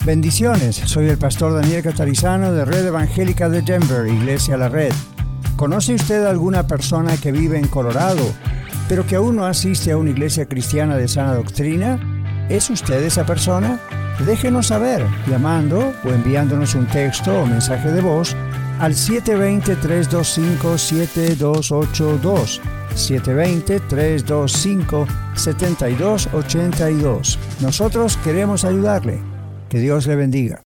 Bendiciones, soy el pastor Daniel Catarizano de Red Evangélica de Denver, Iglesia La Red. ¿Conoce usted a alguna persona que vive en Colorado, pero que aún no asiste a una iglesia cristiana de sana doctrina? ¿Es usted esa persona? Déjenos saber llamando o enviándonos un texto o mensaje de voz al 720-325-7282, 720-325-7282. Nosotros queremos ayudarle. Que Dios le bendiga.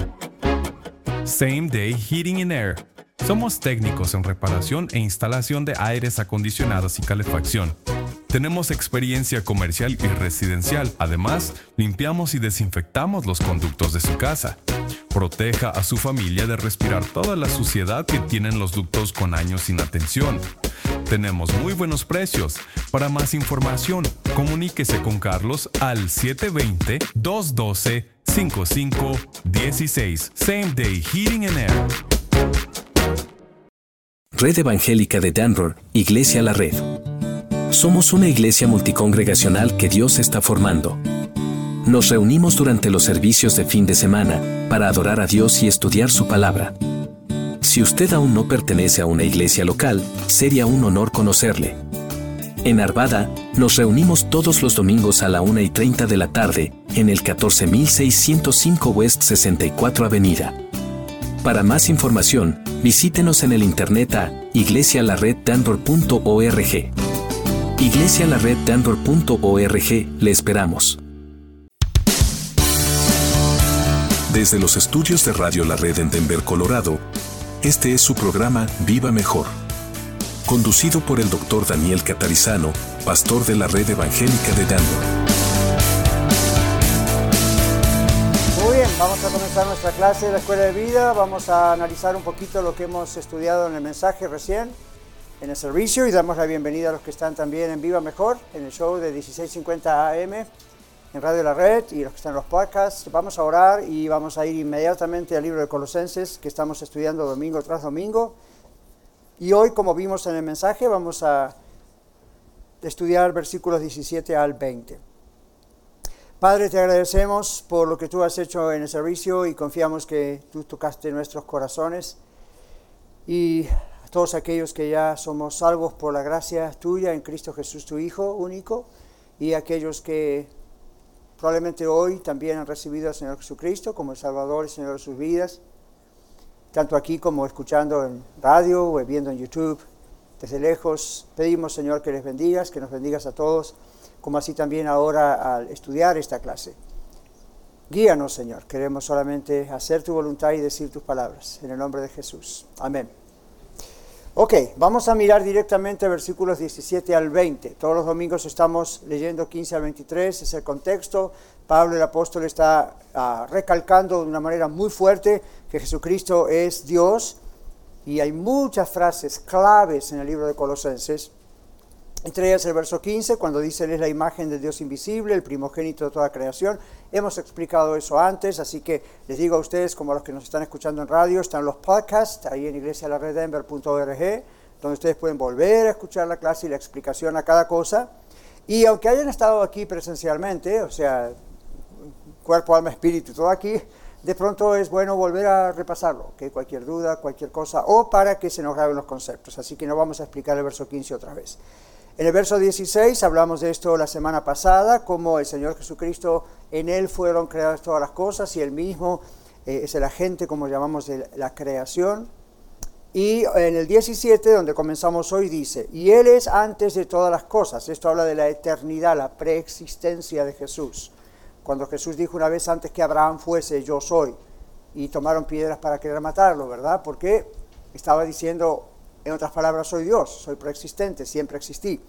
Same Day Heating and Air. Somos técnicos en reparación e instalación de aires acondicionados y calefacción. Tenemos experiencia comercial y residencial. Además, limpiamos y desinfectamos los conductos de su casa. Proteja a su familia de respirar toda la suciedad que tienen los ductos con años sin atención. Tenemos muy buenos precios. Para más información, comuníquese con Carlos al 720-212-5516. Same Day Heating and Air. Red Evangélica de Denver, Iglesia La Red. Somos una iglesia multicongregacional que Dios está formando. Nos reunimos durante los servicios de fin de semana para adorar a Dios y estudiar su palabra. Si usted aún no pertenece a una iglesia local, sería un honor conocerle. En Arvada, nos reunimos todos los domingos a la 1:30 de la tarde, en el 14605 West 64 Avenida. Para más información, visítenos en el internet a iglesialareddenver.org. iglesialareddenver.org, le esperamos. Desde los estudios de Radio La Red en Denver, Colorado, este es su programa Viva Mejor, conducido por el Dr. Daniel Catarizano, pastor de la Red Evangélica de Denver. Muy bien, vamos a comenzar nuestra clase de la Escuela de Vida. Vamos a analizar un poquito lo que hemos estudiado en el mensaje recién, en el servicio, y damos la bienvenida a los que están también en Viva Mejor, en el show de 1650 AM, en Radio La Red, y los que están en los podcasts. Vamos a orar y vamos a ir inmediatamente al libro de Colosenses, que estamos estudiando domingo tras domingo. Y hoy, como vimos en el mensaje, vamos a estudiar versículos 17 al 20. Padre, te agradecemos por lo que tú has hecho en el servicio y confiamos que tú tocaste nuestros corazones. Y a todos aquellos que ya somos salvos por la gracia tuya en Cristo Jesús, tu Hijo único, y aquellos que probablemente hoy también han recibido al Señor Jesucristo como el Salvador y Señor de sus vidas, tanto aquí como escuchando en radio o viendo en YouTube desde lejos. Pedimos, Señor, que les bendigas, que nos bendigas a todos, como así también ahora al estudiar esta clase. Guíanos, Señor, queremos solamente hacer tu voluntad y decir tus palabras, en el nombre de Jesús. Amén. Ok, vamos a mirar directamente versículos 17 al 20. Todos los domingos estamos leyendo 15 al 23, es el contexto. Pablo el apóstol está recalcando de una manera muy fuerte que Jesucristo es Dios, y hay muchas frases claves en el libro de Colosenses. Entre ellas el verso 15, cuando dice: Él es la imagen del Dios invisible, el primogénito de toda creación. Hemos explicado eso antes, así que les digo a ustedes, como a los que nos están escuchando en radio, están los podcasts ahí en iglesialareddenver.org, donde ustedes pueden volver a escuchar la clase y la explicación a cada cosa. Y aunque hayan estado aquí presencialmente, o sea, cuerpo, alma, espíritu, todo aquí, de pronto es bueno volver a repasarlo, ¿okay? Cualquier duda, cualquier cosa, o para que se nos graben los conceptos. Así que no vamos a explicar el verso 15 otra vez. En el verso 16 hablamos de esto la semana pasada, cómo el Señor Jesucristo, en Él fueron creadas todas las cosas, y Él mismo es el agente, como llamamos, de la creación. Y en el 17, donde comenzamos hoy, dice: y Él es antes de todas las cosas. Esto habla de la eternidad, la preexistencia de Jesús. Cuando Jesús dijo una vez: antes que Abraham fuese, yo soy. Y tomaron piedras para querer matarlo, ¿verdad? Porque estaba diciendo, en otras palabras, soy Dios, soy preexistente, siempre existí.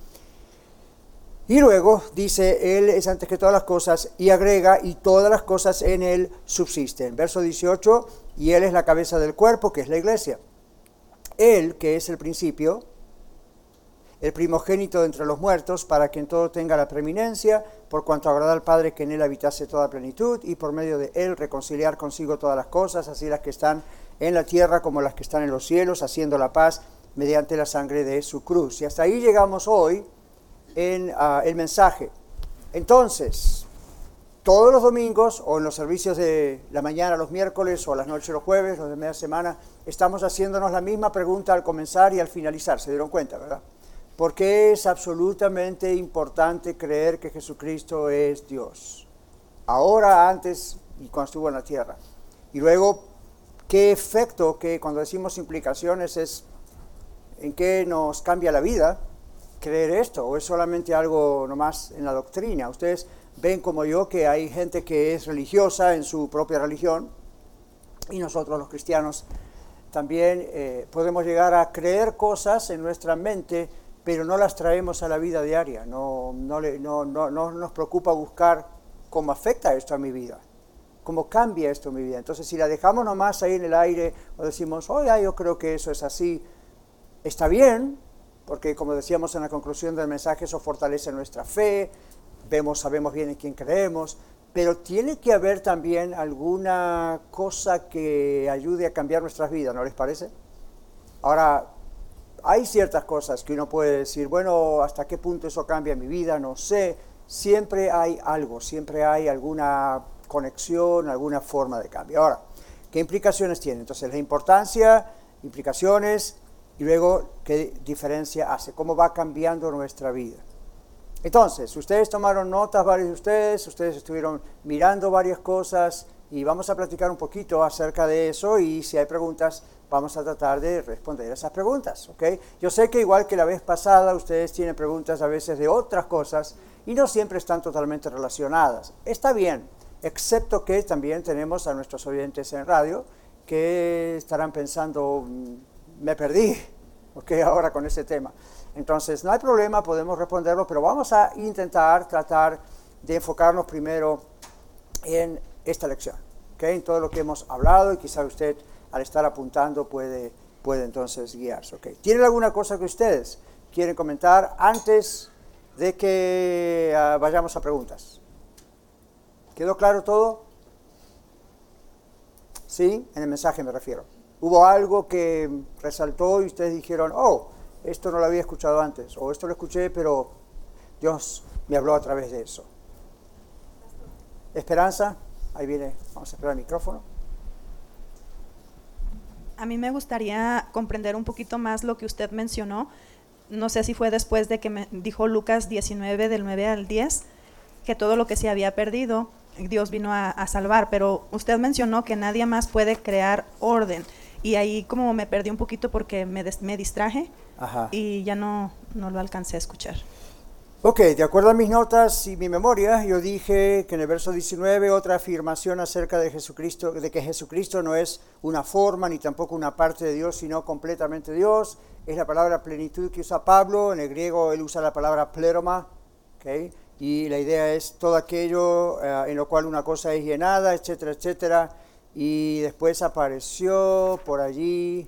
Y luego dice: Él es antes que todas las cosas, y agrega: y todas las cosas en Él subsisten. Verso 18, y Él es la cabeza del cuerpo, que es la iglesia. Él, que es el principio, el primogénito de entre los muertos, para que en todo tenga la preeminencia, por cuanto agrada al Padre que en Él habitase toda plenitud, y por medio de Él reconciliar consigo todas las cosas, así las que están en la tierra como las que están en los cielos, haciendo la paz mediante la sangre de su cruz. Y hasta ahí llegamos hoy en el mensaje. Entonces, todos los domingos o en los servicios de la mañana los miércoles o las noches los jueves, los de media semana, estamos haciéndonos la misma pregunta al comenzar y al finalizar. ¿Se dieron cuenta, verdad? ¿Por qué es absolutamente importante creer que Jesucristo es Dios? Ahora, antes y cuando estuvo en la tierra. Y luego, ¿qué efecto, que cuando decimos implicaciones es en qué nos cambia la vida creer esto? ¿O es solamente algo nomás en la doctrina? Ustedes ven como yo que hay gente que es religiosa en su propia religión y nosotros los cristianos también podemos llegar a creer cosas en nuestra mente, pero no las traemos a la vida diaria. No nos preocupa buscar cómo afecta esto a mi vida, cómo cambia esto en mi vida. Entonces, si la dejamos nomás ahí en el aire o decimos, oye, yo creo que eso es así, está bien, porque como decíamos en la conclusión del mensaje, eso fortalece nuestra fe, sabemos bien en quién creemos, pero tiene que haber también alguna cosa que ayude a cambiar nuestras vidas, ¿no les parece? Ahora, hay ciertas cosas que uno puede decir, bueno, ¿hasta qué punto eso cambia mi vida? No sé. Siempre hay algo, siempre hay alguna conexión, alguna forma de cambio. Ahora, ¿qué implicaciones tiene? Entonces, la importancia, implicaciones, y luego, ¿qué diferencia hace? ¿Cómo va cambiando nuestra vida? Entonces, ustedes tomaron notas, varios de ustedes estuvieron mirando varias cosas, y vamos a platicar un poquito acerca de eso, y si hay preguntas, vamos a tratar de responder a esas preguntas, ¿ok? Yo sé que igual que la vez pasada, ustedes tienen preguntas a veces de otras cosas, y no siempre están totalmente relacionadas. Está bien, excepto que también tenemos a nuestros oyentes en radio que estarán pensando, me perdí, ¿ok? Ahora con ese tema. Entonces, no hay problema, podemos responderlo, pero vamos a tratar de enfocarnos primero en esta lección, ¿ok? En todo lo que hemos hablado, y quizá usted, al estar apuntando, puede entonces guiarse, ¿ok? ¿Tienen alguna cosa que ustedes quieren comentar antes de que vayamos a preguntas? ¿Quedó claro todo? Sí, en el mensaje me refiero. ¿Hubo algo que resaltó y ustedes dijeron, oh, esto no lo había escuchado antes, o esto lo escuché, pero Dios me habló a través de eso? Esperanza, ahí viene, vamos a esperar el micrófono. A mí me gustaría comprender un poquito más lo que usted mencionó. No sé si fue después de que me dijo Lucas 19, del 9 al 10, que todo lo que se había perdido, Dios vino a salvar, pero usted mencionó que nadie más puede crear orden. Y ahí como me perdí un poquito porque me distraje. Ajá. Y ya no lo alcancé a escuchar. Ok, de acuerdo a mis notas y mi memoria, yo dije que en el verso 19 otra afirmación acerca de Jesucristo, de que Jesucristo no es una forma ni tampoco una parte de Dios, sino completamente Dios. Es la palabra plenitud que usa Pablo. En el griego él usa la palabra pleroma, ¿okay? Y la idea es todo aquello en lo cual una cosa es llenada, etcétera, etcétera. Y después apareció por allí,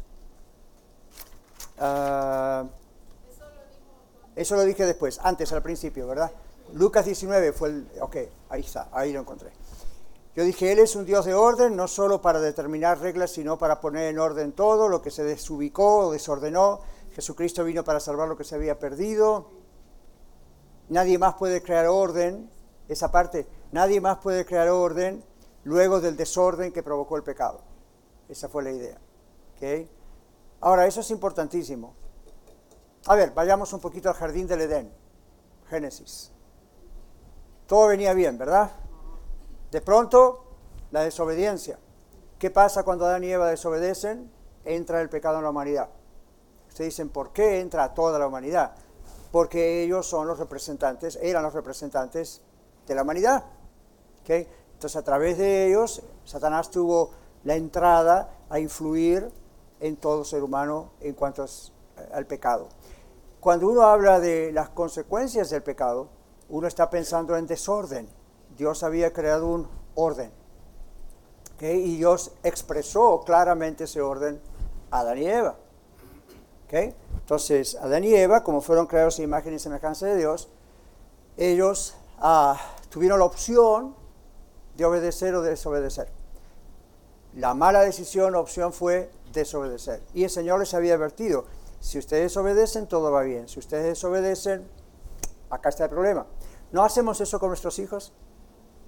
eso lo dije después, antes al principio, ¿verdad? Lucas 19 fue ok, ahí está, ahí lo encontré. Yo dije, Él es un Dios de orden, no solo para determinar reglas, sino para poner en orden todo lo que se desubicó o desordenó. Jesucristo vino para salvar lo que se había perdido. Nadie más puede crear orden, esa parte, nadie más puede crear orden luego del desorden que provocó el pecado. Esa fue la idea. ¿Okay? Ahora, eso es importantísimo. A ver, vayamos un poquito al jardín del Edén. Génesis. Todo venía bien, ¿verdad? De pronto, la desobediencia. ¿Qué pasa cuando Adán y Eva desobedecen? Entra el pecado en la humanidad. Ustedes dicen, ¿por qué entra a toda la humanidad? Porque ellos son los representantes, eran los representantes de la humanidad. ¿Okay? Entonces, a través de ellos, Satanás tuvo la entrada a influir en todo ser humano en cuanto al pecado. Cuando uno habla de las consecuencias del pecado, uno está pensando en desorden. Dios había creado un orden, ¿okay? Y Dios expresó claramente ese orden a Adán y Eva. ¿Okay? Entonces, Adán y Eva, como fueron creados a imagen y semejanza de Dios, ellos tuvieron la opción de obedecer o de desobedecer. La mala decisión, opción fue desobedecer. Y el Señor les había advertido, si ustedes obedecen, todo va bien. Si ustedes desobedecen, acá está el problema. ¿No hacemos eso con nuestros hijos?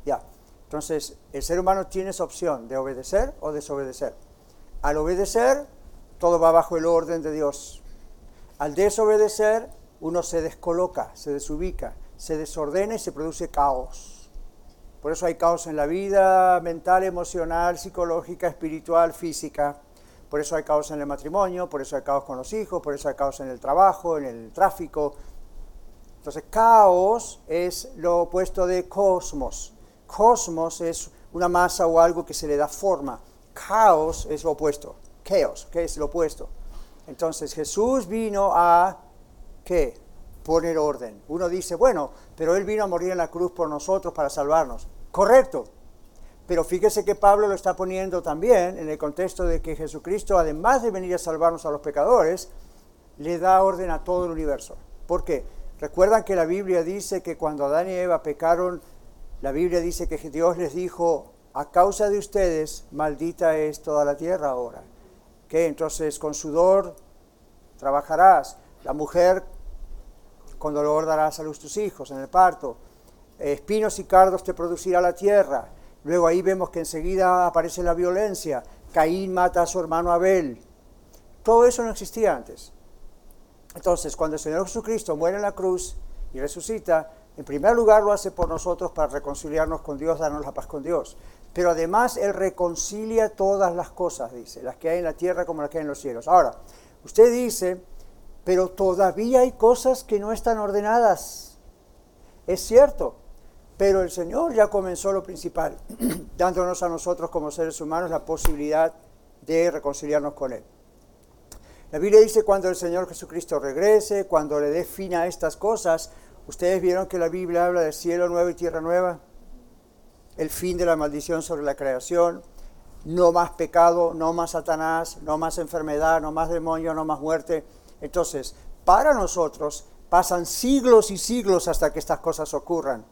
Ya. Entonces, el ser humano tiene esa opción de obedecer o desobedecer. Al obedecer, todo va bajo el orden de Dios. Al desobedecer, uno se descoloca, se desubica, se desordena y se produce caos. Por eso hay caos en la vida mental, emocional, psicológica, espiritual, física. Por eso hay caos en el matrimonio, por eso hay caos con los hijos, por eso hay caos en el trabajo, en el tráfico. Entonces, caos es lo opuesto de cosmos. Cosmos es una masa o algo que se le da forma. Caos es lo opuesto. Chaos, que es lo opuesto. Entonces, Jesús vino a, ¿qué? Poner orden. Uno dice, bueno, pero Él vino a morir en la cruz por nosotros para salvarnos. Correcto. Pero fíjese que Pablo lo está poniendo también en el contexto de que Jesucristo, además de venir a salvarnos a los pecadores, le da orden a todo el universo. ¿Por qué? Recuerdan que la Biblia dice que cuando Adán y Eva pecaron, la Biblia dice que Dios les dijo, a causa de ustedes, maldita es toda la tierra ahora. ¿Qué? Entonces, con sudor trabajarás. La mujer, con dolor darás a luz tus hijos en el parto. Espinos y cardos te producirá la tierra. Luego ahí vemos que enseguida aparece la violencia. Caín mata a su hermano Abel. Todo eso no existía antes. Entonces, cuando el Señor Jesucristo muere en la cruz y resucita, en primer lugar lo hace por nosotros para reconciliarnos con Dios, darnos la paz con Dios. Pero además Él reconcilia todas las cosas, dice, las que hay en la tierra como las que hay en los cielos. Ahora, usted dice, pero todavía hay cosas que no están ordenadas. Es cierto, pero el Señor ya comenzó lo principal, dándonos a nosotros como seres humanos la posibilidad de reconciliarnos con Él. La Biblia dice cuando el Señor Jesucristo regrese, cuando le dé fin a estas cosas. ¿Ustedes vieron que la Biblia habla de cielo nuevo y tierra nueva? El fin de la maldición sobre la creación. No más pecado, no más Satanás, no más enfermedad, no más demonio, no más muerte. Entonces, para nosotros pasan siglos y siglos hasta que estas cosas ocurren.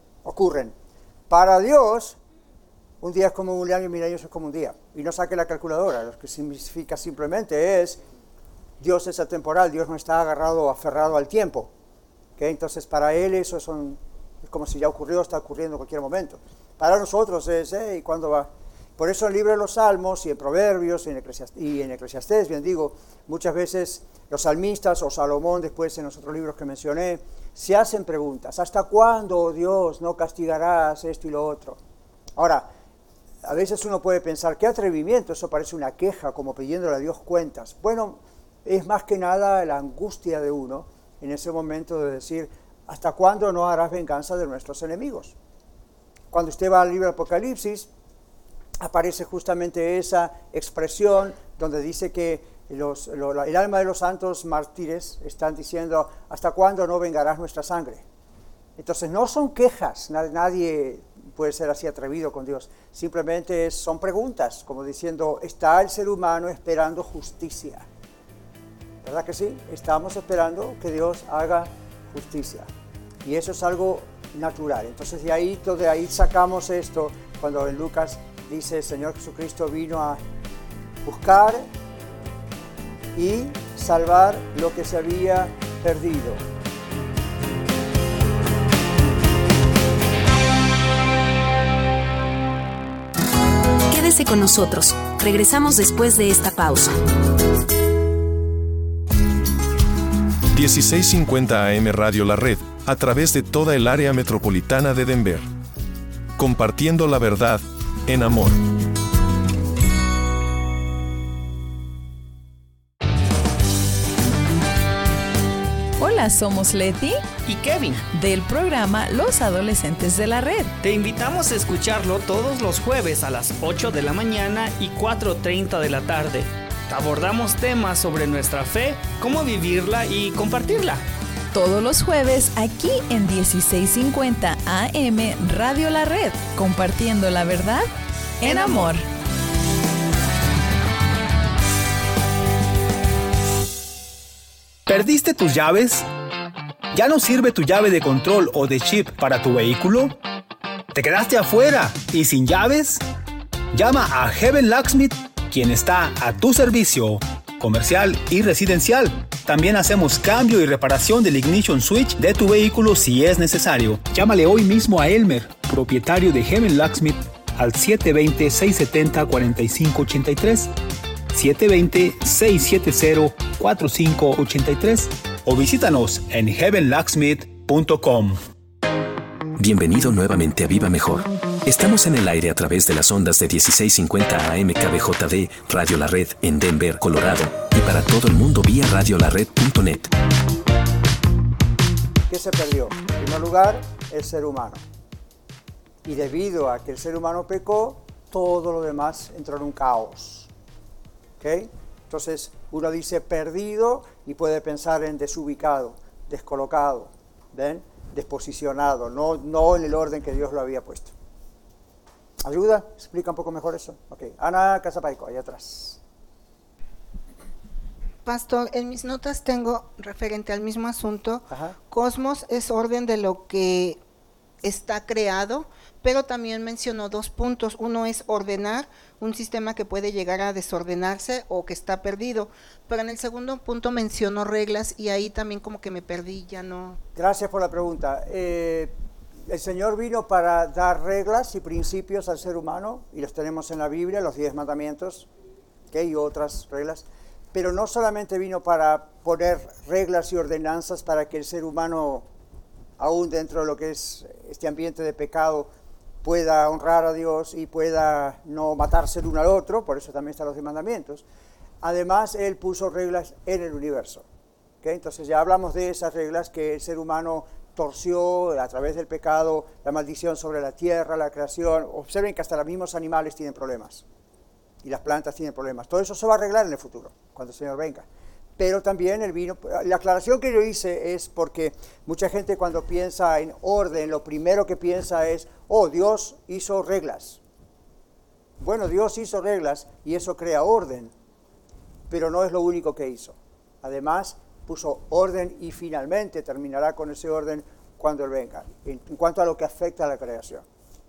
Para Dios, un día es como un año y 1000 años es como un día. Y no saque la calculadora, lo que significa simplemente es, Dios es atemporal, Dios no está agarrado o aferrado al tiempo. ¿Okay? Entonces, para Él eso es como si ya ocurrió, está ocurriendo en cualquier momento. Para nosotros es, ¿y cuándo va? Por eso en el libro de los Salmos y en Proverbios y en Eclesiastés, bien digo, muchas veces los salmistas o Salomón, después en los otros libros que mencioné, se hacen preguntas. ¿Hasta cuándo, oh Dios, no castigarás esto y lo otro? Ahora, a veces uno puede pensar, qué atrevimiento, eso parece una queja, como pidiéndole a Dios cuentas. Bueno, es más que nada la angustia de uno en ese momento de decir, ¿hasta cuándo no harás venganza de nuestros enemigos? Cuando usted va al libro de Apocalipsis, aparece justamente esa expresión donde dice que el alma de los santos mártires están diciendo, ¿hasta cuándo no vengarás nuestra sangre? Entonces no son quejas, nadie puede ser así atrevido con Dios, simplemente son preguntas, como diciendo, ¿está el ser humano esperando justicia? ¿Verdad que sí? Estamos esperando que Dios haga justicia. Y eso es algo natural. Entonces de ahí sacamos esto cuando en Lucas dice el Señor Jesucristo vino a buscar y salvar lo que se había perdido. Quédese con nosotros. Regresamos después de esta pausa. 1650 AM Radio La Red, a través de toda el área metropolitana de Denver. Compartiendo la verdad en amor. Hola, somos Leti y Kevin del programa Los Adolescentes de la Red. Te invitamos a escucharlo todos los jueves a las 8 de la mañana y 4:30 de la tarde. Abordamos temas sobre nuestra fe, cómo vivirla y compartirla. Todos los jueves aquí en 1650 AM Radio La Red, compartiendo la verdad en amor. ¿Perdiste tus llaves? ¿Ya no sirve tu llave de control o de chip para tu vehículo? ¿Te quedaste afuera y sin llaves? Llama a Heaven Locksmith, quien está a tu servicio, comercial y residencial. También hacemos cambio y reparación del ignition switch de tu vehículo si es necesario. Llámale hoy mismo a Elmer propietario de Heaven Locksmith, al 720-670-4583, 720-670-4583 o visítanos en heavenlocksmith.com. Bienvenido nuevamente a Viva Mejor. Estamos en el aire a través de las ondas de 1650 AM KBJD Radio La Red en Denver, Colorado, y para todo el mundo vía radiolared.net. ¿Qué se perdió? En primer lugar, el ser humano. Y debido a que el ser humano pecó, todo lo demás entró en un caos. ¿Ok? Entonces, uno dice perdido y puede pensar en desubicado, descolocado, ¿ven? Desposicionado, no en el orden que Dios lo había puesto. ¿Ayuda? ¿Explica un poco mejor eso? Ok. Ana Casapaico, ahí atrás. Pastor, en mis notas tengo referente al mismo asunto. Ajá. Cosmos es orden de lo que está creado, pero también mencionó 2 puntos. Uno es ordenar un sistema que puede llegar a desordenarse o que está perdido, pero en el segundo punto mencionó reglas y ahí también como que me perdí, ya no. Gracias por la pregunta. El Señor vino para dar reglas y principios al ser humano, y los tenemos en la Biblia, los 10 mandamientos, ¿okay? Y otras reglas, pero no solamente vino para poner reglas y ordenanzas para que el ser humano, aún dentro de lo que es este ambiente de pecado, pueda honrar a Dios y pueda no matarse el uno al otro, por eso también están los 10 mandamientos. Además, Él puso reglas en el universo. ¿Okay? Entonces ya hablamos de esas reglas que el ser humano torció a través del pecado, la maldición sobre la tierra, la creación. Observen que hasta los mismos animales tienen problemas y las plantas tienen problemas. Todo eso se va a arreglar en el futuro, cuando el Señor venga. Pero también Él vino, la aclaración que yo hice es porque mucha gente cuando piensa en orden, lo primero que piensa es, oh, Dios hizo reglas. Bueno, Dios hizo reglas y eso crea orden, pero no es lo único que hizo. Además, puso orden y finalmente terminará con ese orden cuando Él venga, en cuanto a lo que afecta a la creación.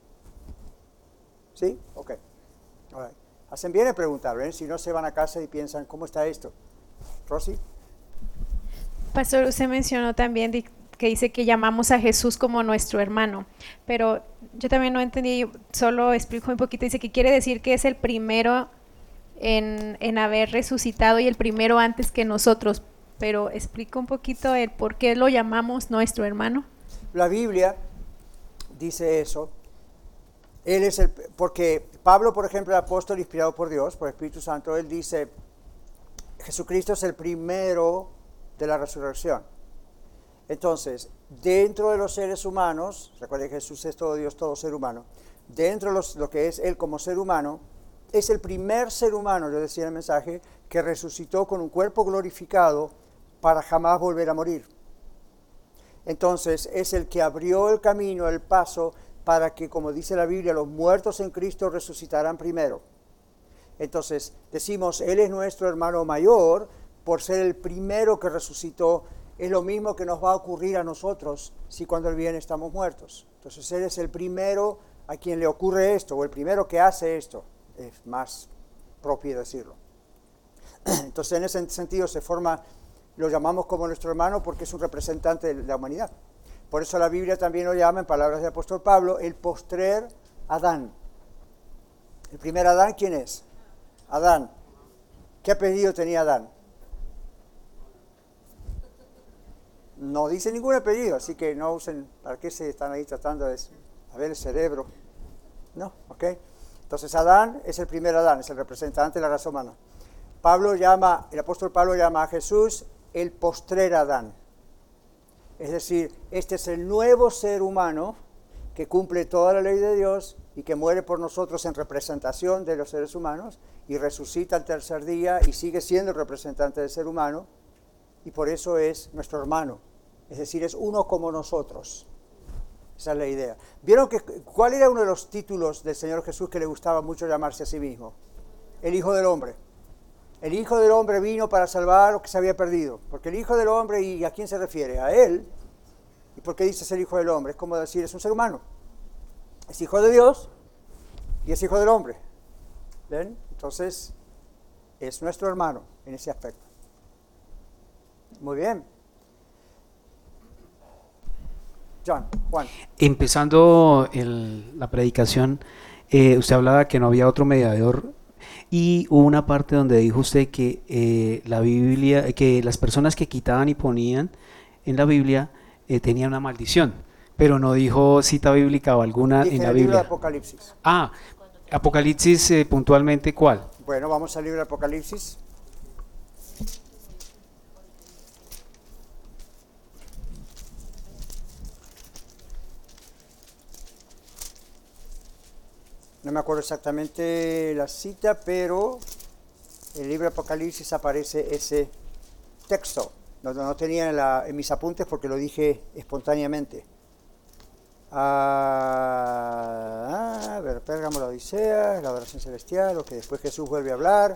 ¿Sí? Ok. All right. Hacen bien en preguntar, ¿ven? Si no se van a casa y piensan, ¿cómo está esto? Rosy. Pastor, usted mencionó también que dice que llamamos a Jesús como nuestro hermano, pero yo también no entendí, solo explico un poquito, dice que quiere decir que es el primero en haber resucitado y el primero antes que nosotros, pero explica un poquito el por qué lo llamamos nuestro hermano. La Biblia dice eso. Él es porque Pablo, por ejemplo, el apóstol inspirado por Dios, por el Espíritu Santo, él dice, Jesucristo es el primero de la resurrección. Entonces, dentro de los seres humanos, recuerden que Jesús es todo Dios, todo ser humano, dentro de lo que es Él como ser humano, es el primer ser humano, yo decía en el mensaje, que resucitó con un cuerpo glorificado para jamás volver a morir. Entonces, es el que abrió el camino, el paso, para que, como dice la Biblia, los muertos en Cristo resucitarán primero. Entonces, decimos, Él es nuestro hermano mayor, por ser el primero que resucitó. Es lo mismo que nos va a ocurrir a nosotros si cuando Él viene estamos muertos. Entonces, Él es el primero a quien le ocurre esto, o el primero que hace esto. Es más propio decirlo. Entonces, en ese sentido se forma, lo llamamos como nuestro hermano porque es un representante de la humanidad. Por eso la Biblia también lo llama, en palabras del apóstol Pablo, el postrer Adán. ¿El primer Adán quién es? Adán. ¿Qué apellido tenía Adán? No dice ningún apellido, así que no usen, ¿para qué se están ahí tratando de ver el cerebro? No, ok. Entonces Adán es el primer Adán, es el representante de la raza humana. El apóstol Pablo llama a Jesús el postrer Adán. Es decir, este es el nuevo ser humano que cumple toda la ley de Dios y que muere por nosotros en representación de los seres humanos y resucita al tercer día y sigue siendo el representante del ser humano y por eso es nuestro hermano. Es decir, es uno como nosotros. Esa es la idea. ¿Vieron cuál era uno de los títulos del Señor Jesús que le gustaba mucho llamarse a sí mismo? El Hijo del Hombre. El Hijo del Hombre vino para salvar lo que se había perdido. Porque el Hijo del Hombre, ¿y a quién se refiere? A Él. ¿Y por qué dice ser Hijo del Hombre? Es como decir, es un ser humano. Es Hijo de Dios y es Hijo del Hombre. ¿Ven? Entonces, es nuestro hermano en ese aspecto. Muy bien. Juan. Empezando la predicación, usted hablaba que no había otro mediador y hubo una parte donde dijo usted que la Biblia, que las personas que quitaban y ponían en la Biblia tenían una maldición, pero no dijo cita bíblica o alguna Dije en la el libro Biblia. de Apocalipsis. Apocalipsis, puntualmente, ¿cuál? Bueno, vamos al libro de Apocalipsis. No me acuerdo exactamente la cita, pero en el libro de Apocalipsis aparece ese texto. No tenía en mis apuntes porque lo dije espontáneamente. A ver, Pérgamo, la Odisea, la adoración celestial, lo que después Jesús vuelve a hablar.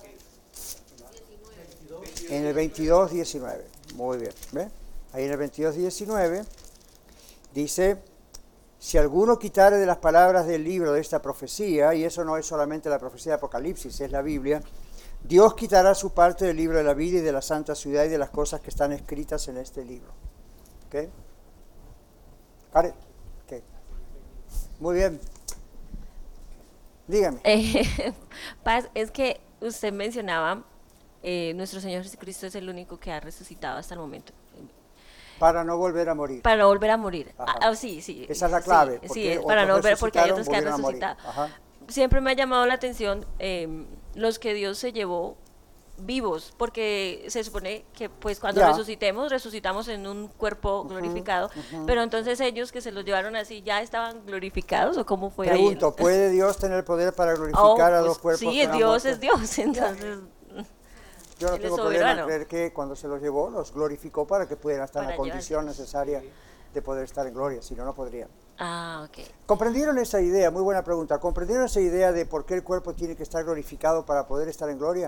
En el 22:19. Muy bien. ¿Ve? Ahí en el 22:19 dice: si alguno quitare de las palabras del libro de esta profecía, y eso no es solamente la profecía de Apocalipsis, es la Biblia, Dios quitará su parte del libro de la vida y de la santa ciudad y de las cosas que están escritas en este libro. ¿Ok? Karen. Okay. Muy bien. Dígame. Paz, es que usted mencionaba, nuestro Señor Jesucristo es el único que ha resucitado hasta el momento. Para no volver a morir. Para no volver a morir. Sí. Sí. Esa es la clave. Sí, para no volver, porque hay otros que han resucitado. Siempre me ha llamado la atención los que Dios se llevó vivos, porque se supone que pues cuando resucitamos en un cuerpo glorificado, pero entonces ellos que se los llevaron así, ¿ya estaban glorificados o cómo fue? Pregunto, ahí? ¿puede Dios tener poder para glorificar a dos cuerpos? Sí, Dios es Dios, entonces... Yo no tengo problema en creer que cuando se los llevó, los glorificó para que pudieran estar en la condición necesaria de poder estar en gloria, si no, no podrían. Ok. ¿Comprendieron esa idea? Muy buena pregunta. ¿Comprendieron esa idea de por qué el cuerpo tiene que estar glorificado para poder estar en gloria?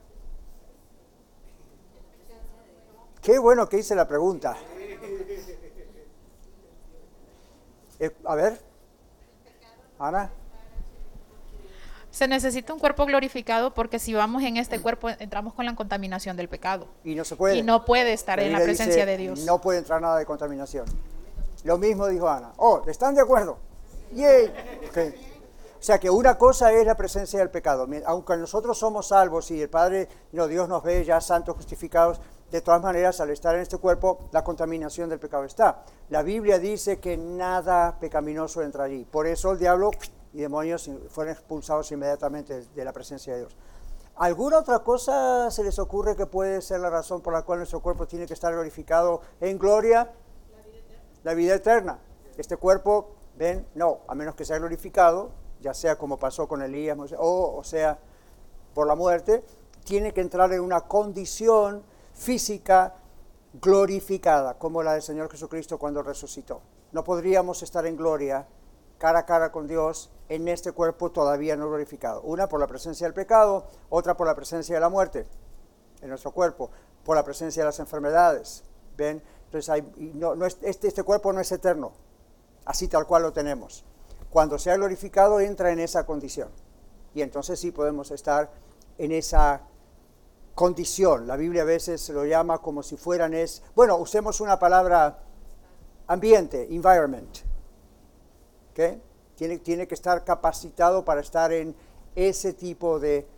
Qué bueno que hice la pregunta. A ver, Ana. Se necesita un cuerpo glorificado porque si vamos en este cuerpo entramos con la contaminación del pecado. Y no se puede. Y no puede estar en la presencia de Dios. No puede entrar nada de contaminación. Lo mismo dijo Ana. ¿Están de acuerdo? ¡Yay! Okay. O sea que una cosa es la presencia del pecado. Aunque nosotros somos salvos y el Padre, Dios nos ve ya santos, justificados, de todas maneras, al estar en este cuerpo, la contaminación del pecado está. La Biblia dice que nada pecaminoso entra allí. Por eso el diablo y demonios fueron expulsados inmediatamente de la presencia de Dios. ¿Alguna otra cosa se les ocurre que puede ser la razón por la cual nuestro cuerpo tiene que estar glorificado en gloria? La vida eterna. Este cuerpo, ven, no, a menos que sea glorificado, ya sea como pasó con Elías, o sea, por la muerte, tiene que entrar en una condición física glorificada, como la del Señor Jesucristo cuando resucitó. No podríamos estar en gloria cara a cara con Dios en este cuerpo todavía no glorificado. Una por la presencia del pecado, otra por la presencia de la muerte en nuestro cuerpo, por la presencia de las enfermedades. ¿Ven? Entonces este cuerpo no es eterno, así tal cual lo tenemos. Cuando sea glorificado entra en esa condición y entonces sí podemos estar en esa condición. La Biblia a veces lo llama como si fueran usemos una palabra ambiente, environment. ¿Okay? Tiene que estar capacitado para estar en ese tipo de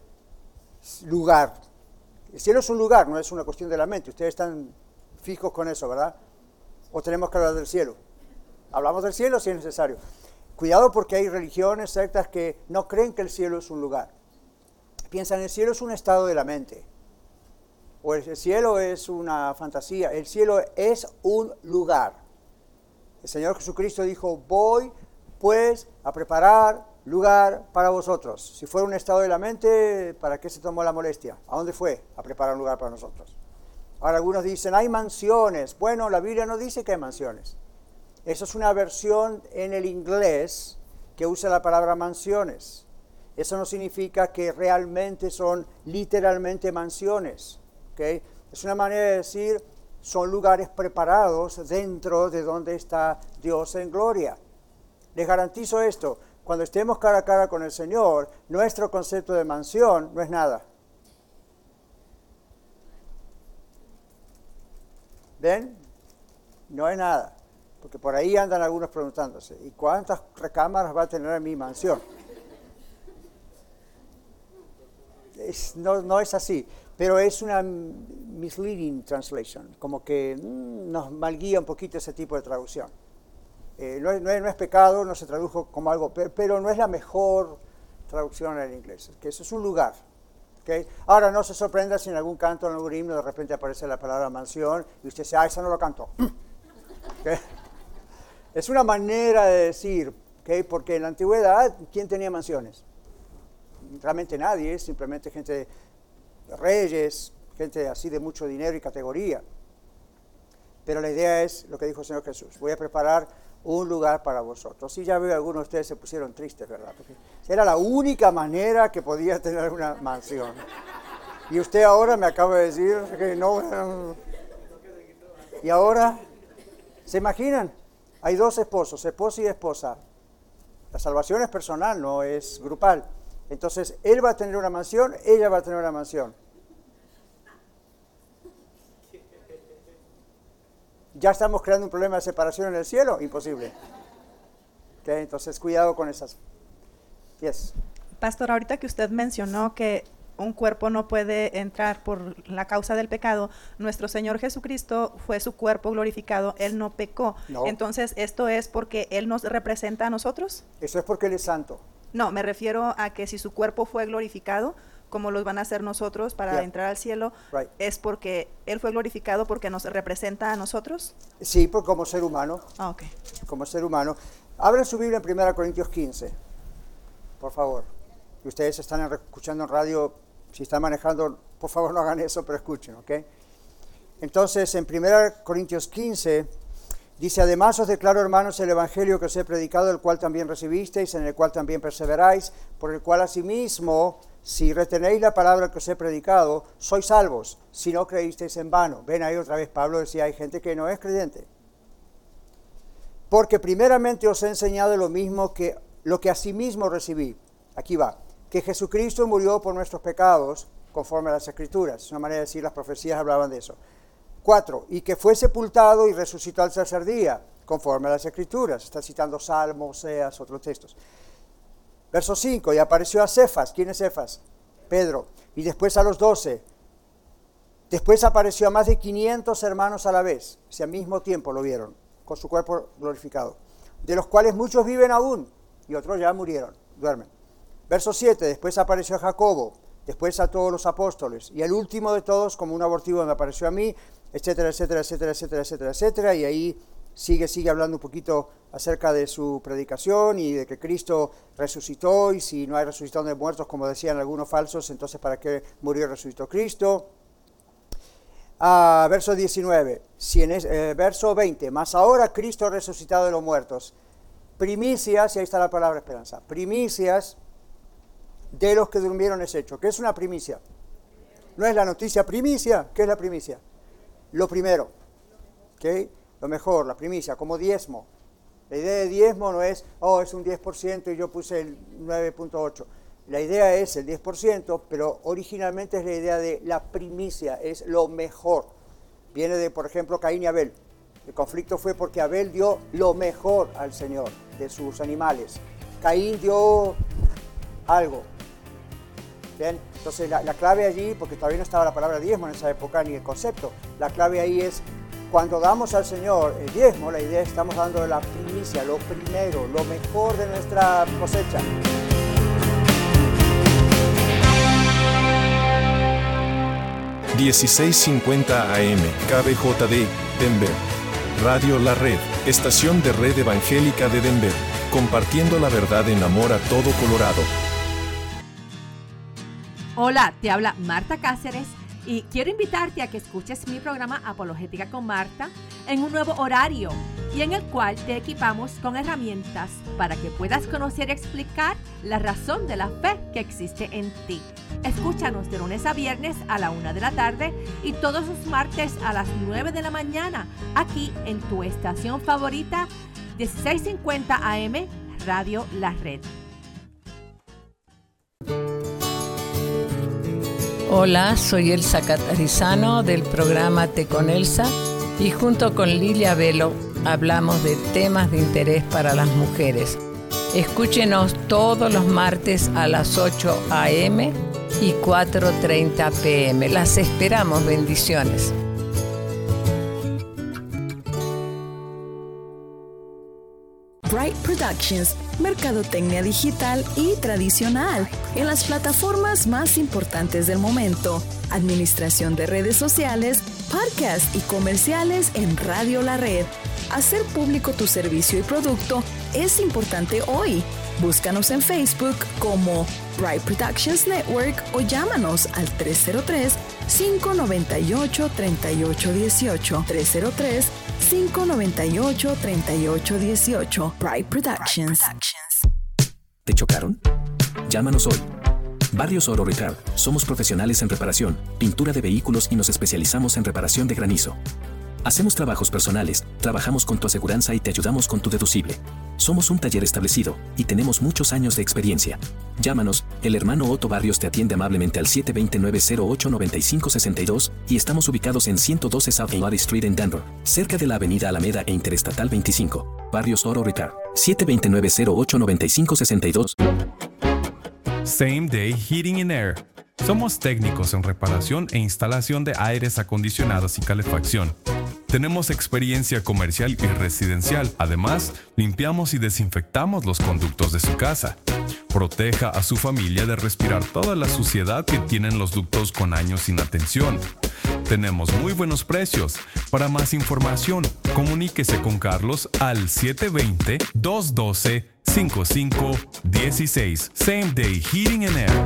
lugar. El cielo es un lugar, no es una cuestión de la mente. Ustedes están fijos con eso, ¿verdad? ¿O tenemos que hablar del cielo? Hablamos del cielo si es necesario. Cuidado porque hay religiones, sectas que no creen que el cielo es un lugar. Piensan el cielo es un estado de la mente. O el cielo es una fantasía. El cielo es un lugar. El Señor Jesucristo dijo, voy pues a preparar lugar para vosotros. Si fuera un estado de la mente, ¿para qué se tomó la molestia? ¿A dónde fue? A preparar un lugar para nosotros. Ahora algunos dicen, hay mansiones. Bueno, la Biblia no dice que hay mansiones. Eso es una versión en el inglés que usa la palabra mansiones. Eso no significa que realmente son literalmente mansiones. ¿Okay? Es una manera de decir, son lugares preparados dentro de donde está Dios en gloria. Les garantizo esto, cuando estemos cara a cara con el Señor, nuestro concepto de mansión no es nada. ¿Ven? No es nada. Porque por ahí andan algunos preguntándose, ¿y cuántas recámaras va a tener mi mansión? No es así, pero es una misleading translation, como que nos malguía un poquito ese tipo de traducción. No es pecado, no se tradujo como algo, pero no es la mejor traducción en el inglés, que eso es un lugar. ¿Okay? Ahora, no se sorprenda si en algún canto, en algún himno, de repente aparece la palabra mansión y usted dice, esa no lo cantó. ¿Okay? Es una manera de decir, ¿okay? Porque en la antigüedad, ¿quién tenía mansiones? Realmente nadie, simplemente gente de reyes, gente así de mucho dinero y categoría. Pero la idea es lo que dijo el Señor Jesús, voy a preparar un lugar para vosotros. Y ya veo algunos de ustedes se pusieron tristes, ¿verdad? Porque era la única manera que podía tener una mansión. Y usted ahora me acaba de decir que no. Y ahora, ¿se imaginan? Hay dos esposos, esposo y esposa. La salvación es personal, no es grupal. Entonces, él va a tener una mansión, ella va a tener una mansión. ¿Ya estamos creando un problema de separación en el cielo? Imposible. Okay, entonces, cuidado con esas. Yes. Pastor, ahorita que usted mencionó que un cuerpo no puede entrar por la causa del pecado, nuestro Señor Jesucristo fue su cuerpo glorificado, Él no pecó. No. Entonces, ¿esto es porque Él nos representa a nosotros? Eso es porque Él es santo. No, me refiero a que si su cuerpo fue glorificado, como los van a hacer nosotros para entrar al cielo, ¿es porque Él fue glorificado porque nos representa a nosotros? Sí, porque como ser humano. Ah, ok. Como ser humano. Abran su Biblia en 1 Corintios 15, por favor. Y ustedes están escuchando en radio, si están manejando, por favor no hagan eso, pero escuchen, ¿ok? Entonces, en 1 Corintios 15, dice, además os declaro, hermanos, el evangelio que os he predicado, el cual también recibisteis, en el cual también perseveráis, por el cual asimismo, si retenéis la palabra que os he predicado, sois salvos, si no creísteis en vano. Ven ahí otra vez, Pablo decía, hay gente que no es creyente. Porque primeramente os he enseñado lo mismo que lo que asimismo recibí. Aquí va, que Jesucristo murió por nuestros pecados, conforme a las Escrituras. Es una manera de decir, las profecías hablaban de eso. 4, y que fue sepultado y resucitó al tercer día, conforme a las Escrituras. Está citando Salmos, Oseas, otros textos. Verso 5, y apareció a Cefas. ¿Quién es Cefas? Pedro. Y después a los 12. Después apareció a más de 500 hermanos a la vez. O sea, al mismo tiempo lo vieron, con su cuerpo glorificado. De los cuales muchos viven aún, y otros ya murieron, duermen. Verso 7, después apareció a Jacobo, después a todos los apóstoles, y el último de todos, como un abortivo, me apareció a mí, etcétera, etcétera, etcétera, etcétera, etcétera, etcétera, y ahí sigue hablando un poquito acerca de su predicación y de que Cristo resucitó, y si no hay resucitación de muertos, como decían algunos falsos, entonces ¿para qué murió y resucitó Cristo? Verso 19, verso 20, mas ahora Cristo ha resucitado de los muertos, primicias, y ahí está la palabra esperanza, primicias de los que durmieron es hecho. ¿Qué es una primicia? No es la noticia primicia. ¿Qué es la primicia? Lo primero, ¿okay? Lo mejor, la primicia, como diezmo. La idea de diezmo no es, es un 10% y yo puse el 9.8. La idea es el 10%, pero originalmente es la idea de la primicia, es lo mejor. Viene de, por ejemplo, Caín y Abel. El conflicto fue porque Abel dio lo mejor al Señor de sus animales. Caín dio algo. Bien, entonces la clave allí, porque todavía no estaba la palabra diezmo en esa época ni el concepto, la clave ahí es cuando damos al Señor el diezmo, la idea es que estamos dando la primicia, lo primero, lo mejor de nuestra cosecha. ...1650 AM, KBJD, Denver. Radio La Red, estación de red evangélica de Denver. Compartiendo la verdad en amor a todo Colorado. Hola, te habla Marta Cáceres y quiero invitarte a que escuches mi programa Apologética con Marta en un nuevo horario y en el cual te equipamos con herramientas para que puedas conocer y explicar la razón de la fe que existe en ti. Escúchanos de lunes a viernes a la 1 de la tarde y todos los martes a las 9 de la mañana aquí en tu estación favorita 1650 AM Radio La Red. Hola, soy Elsa Catarizano del programa Te con Elsa y junto con Lilia Velo hablamos de temas de interés para las mujeres. Escúchenos todos los martes a las 8 a.m. y 4:30 p.m. Las esperamos, bendiciones. Bright Productions, mercadotecnia digital y tradicional en las plataformas más importantes del momento, administración de redes sociales, podcasts y comerciales en Radio La Red. Hacer público tu servicio y producto es importante hoy. Búscanos en Facebook como Bright Productions Network o llámanos al 303-598-3818. 303-598-3818. Bright Productions. ¿Te chocaron? Llámanos hoy. Barrios Oro Repair. Somos profesionales en reparación, pintura de vehículos y nos especializamos en reparación de granizo. Hacemos trabajos personales, trabajamos con tu aseguranza y te ayudamos con tu deducible. Somos un taller establecido y tenemos muchos años de experiencia. Llámanos, el hermano Otto Barrios te atiende amablemente al 729-089562 y estamos ubicados en 112 South Lottie Street en Denver, cerca de la avenida Alameda e Interestatal 25. Barrios Oro Repair, 729-089562. Same Day Heating and Air. Somos técnicos en reparación e instalación de aires acondicionados y calefacción. Tenemos experiencia comercial y residencial. Además, limpiamos y desinfectamos los conductos de su casa. Proteja a su familia de respirar toda la suciedad que tienen los ductos con años sin atención. Tenemos muy buenos precios. Para más información, comuníquese con Carlos al 720-212-5516. Same Day Heating and Air.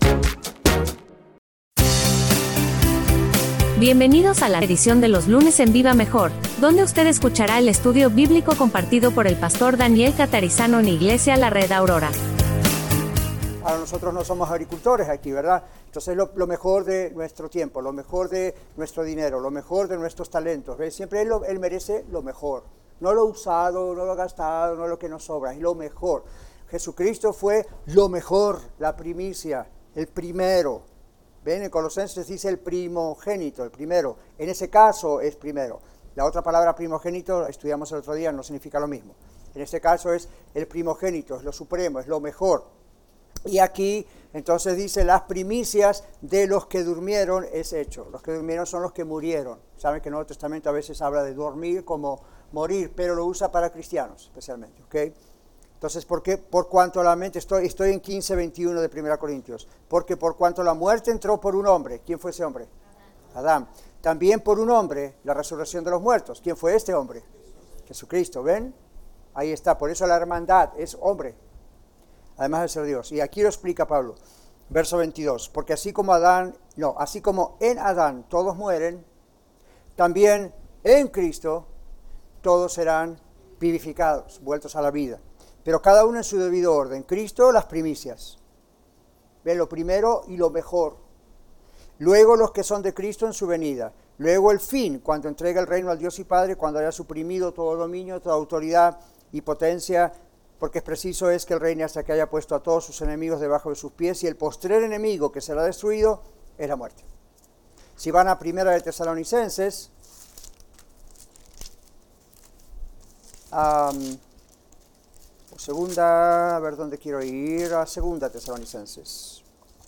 Bienvenidos a la edición de los lunes en Viva Mejor, donde usted escuchará el estudio bíblico compartido por el pastor Daniel Catarizano en Iglesia La Red Aurora. Ahora nosotros no somos agricultores aquí, ¿verdad? Entonces lo mejor de nuestro tiempo, lo mejor de nuestro dinero, lo mejor de nuestros talentos, ¿ves? Siempre él merece lo mejor, no lo usado, no lo gastado, no lo que nos sobra, es lo mejor. Jesucristo fue lo mejor, la primicia, el primero. ¿Ven? En Colosenses dice el primogénito, el primero. En ese caso es primero. La otra palabra primogénito, estudiamos el otro día, no significa lo mismo. En este caso es el primogénito, es lo supremo, es lo mejor. Y aquí entonces dice las primicias de los que durmieron es hecho. Los que durmieron son los que murieron. Saben que el Nuevo Testamento a veces habla de dormir como morir, pero lo usa para cristianos especialmente, ¿ok? Entonces, ¿por qué? Por cuanto la mente, estoy en 15:21 de 1 Corintios, porque por cuanto la muerte entró por un hombre, ¿quién fue ese hombre? Adán. También por un hombre, la resurrección de los muertos, ¿quién fue este hombre? Jesucristo, ¿ven? Ahí está, por eso la hermandad es hombre, además de ser Dios. Y aquí lo explica Pablo, verso 22, porque así como en Adán todos mueren, también en Cristo todos serán vivificados, vueltos a la vida. Pero cada uno en su debido orden. Cristo, las primicias. ¿Ven? Lo primero y lo mejor. Luego los que son de Cristo en su venida. Luego el fin, cuando entrega el reino al Dios y Padre, cuando haya suprimido todo dominio, toda autoridad y potencia, porque es preciso que Él reine hasta que haya puesto a todos sus enemigos debajo de sus pies, y el postrer enemigo que será destruido es la muerte. Si van a 1 de Tesalonicenses, segunda, a ver dónde quiero ir, a 2 Tesalonicenses.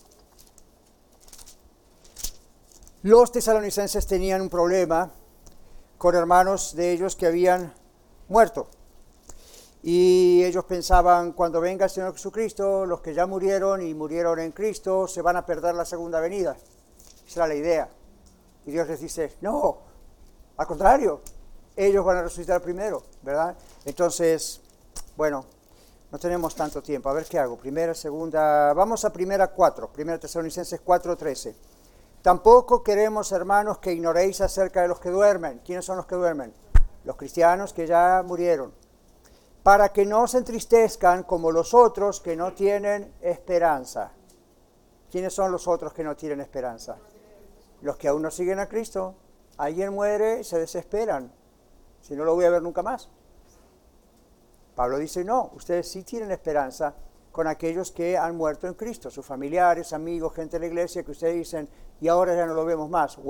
Los tesalonicenses tenían un problema con hermanos de ellos que habían muerto. Y ellos pensaban, cuando venga el Señor Jesucristo, los que ya murieron y murieron en Cristo, se van a perder la segunda venida. Esa era la idea. Y Dios les dice, no, al contrario, ellos van a resucitar primero, ¿verdad? Entonces, bueno, no tenemos tanto tiempo. A ver qué hago. Primera, segunda, vamos a 1 Tesalonicenses 4:13. Tampoco queremos, hermanos, que ignoréis acerca de los que duermen. ¿Quiénes son los que duermen? Los cristianos que ya murieron. Para que no se entristezcan como los otros que no tienen esperanza. ¿Quiénes son los otros que no tienen esperanza? Los que aún no siguen a Cristo. Alguien muere, se desesperan. Si no lo voy a ver nunca más. Pablo dice, no, ustedes sí tienen esperanza con aquellos que han muerto en Cristo, sus familiares, amigos, gente de la iglesia, que ustedes dicen, y ahora ya no lo vemos más. Wait,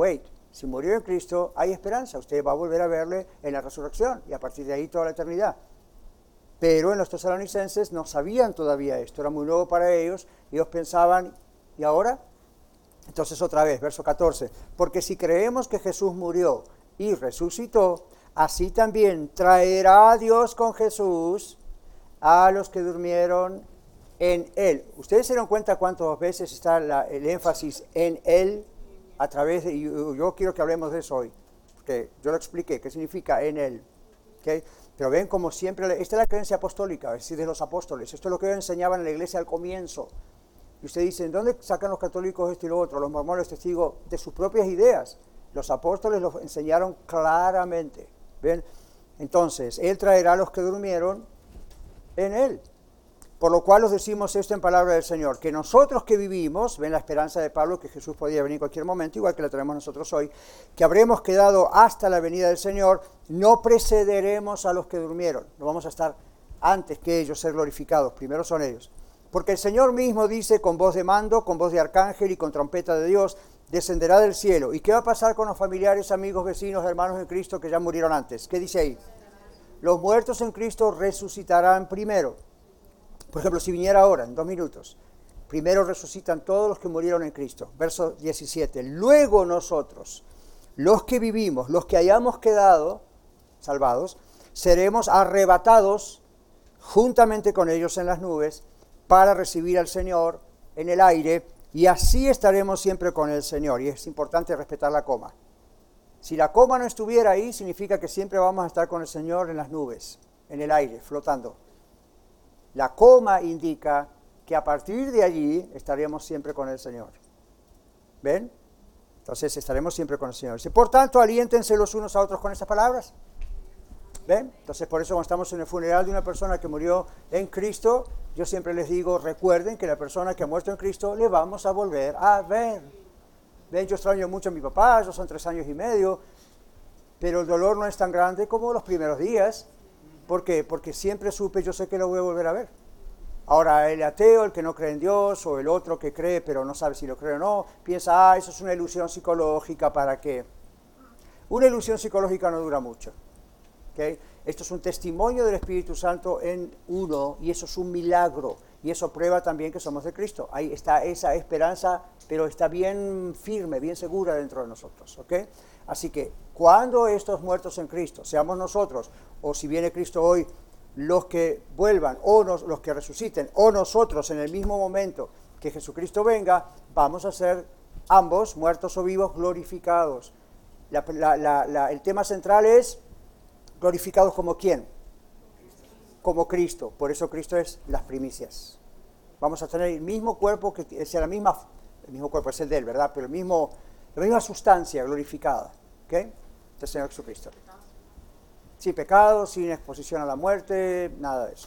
Si murió en Cristo, hay esperanza. Usted va a volver a verle en la resurrección y a partir de ahí toda la eternidad. Pero en los tesalonicenses no sabían todavía esto, era muy nuevo para ellos. Ellos pensaban, ¿y ahora? Entonces otra vez, verso 14. Porque si creemos que Jesús murió y resucitó, así también traerá a Dios con Jesús a los que durmieron en Él. ¿Ustedes se dieron cuenta cuántas veces está el énfasis en Él? A través de, yo quiero que hablemos de eso hoy, porque yo lo expliqué, qué significa en Él. ¿Okay? Pero ven como siempre, esta es la creencia apostólica, es decir, de los apóstoles. Esto es lo que ellos enseñaban en la iglesia al comienzo. Y ustedes dicen, ¿dónde sacan los católicos esto y lo otro? Los mormones testigos de sus propias ideas. Los apóstoles los enseñaron claramente. ¿Ven? Entonces, Él traerá a los que durmieron en Él. Por lo cual os decimos esto en palabra del Señor, que nosotros que vivimos, ven la esperanza de Pablo, que Jesús podía venir en cualquier momento, igual que la tenemos nosotros hoy, que habremos quedado hasta la venida del Señor, no precederemos a los que durmieron. No vamos a estar antes que ellos ser glorificados, primero son ellos. Porque el Señor mismo dice, con voz de mando, con voz de arcángel y con trompeta de Dios, descenderá del cielo. ¿Y qué va a pasar con los familiares, amigos, vecinos, hermanos en Cristo que ya murieron antes? ¿Qué dice ahí? Los muertos en Cristo resucitarán primero. Por ejemplo, si viniera ahora, en 2 minutos, primero resucitan todos los que murieron en Cristo. Verso 17. Luego nosotros, los que vivimos, los que hayamos quedado salvados, seremos arrebatados juntamente con ellos en las nubes para recibir al Señor en el aire, y así estaremos siempre con el Señor. Y es importante respetar la coma. Si la coma no estuviera ahí, significa que siempre vamos a estar con el Señor en las nubes, en el aire, flotando. La coma indica que a partir de allí estaremos siempre con el Señor. ¿Ven? Entonces estaremos siempre con el Señor. Dice, por tanto, aliéntense los unos a otros con estas palabras. ¿Ven? Entonces por eso cuando estamos en el funeral de una persona que murió en Cristo, yo siempre les digo, recuerden que la persona que ha muerto en Cristo le vamos a volver a ver. ¿Ven? Yo extraño mucho a mi papá, ya son 3 años y medio, pero el dolor no es tan grande como los primeros días. ¿Por qué? Porque siempre supe, yo sé que lo voy a volver a ver. Ahora, el ateo, el que no cree en Dios, o el otro que cree pero no sabe si lo cree o no, piensa, eso es una ilusión psicológica, ¿para qué? Una ilusión psicológica no dura mucho. ¿Okay? Esto es un testimonio del Espíritu Santo en uno, y eso es un milagro, y eso prueba también que somos de Cristo. Ahí está esa esperanza, pero está bien firme, bien segura dentro de nosotros. ¿Okay? Así que, cuando estos muertos en Cristo, seamos nosotros, o si viene Cristo hoy, los que vuelvan, o los que resuciten, o nosotros en el mismo momento que Jesucristo venga, vamos a ser ambos, muertos o vivos, glorificados. El tema central es glorificados como ¿quién? Como Cristo. Por eso Cristo es las primicias. Vamos a tener el mismo cuerpo, que sea el mismo cuerpo es el de Él, ¿verdad? Pero la misma sustancia glorificada. ¿Ok? Del Señor Jesucristo. Sin pecado, sin exposición a la muerte, nada de eso.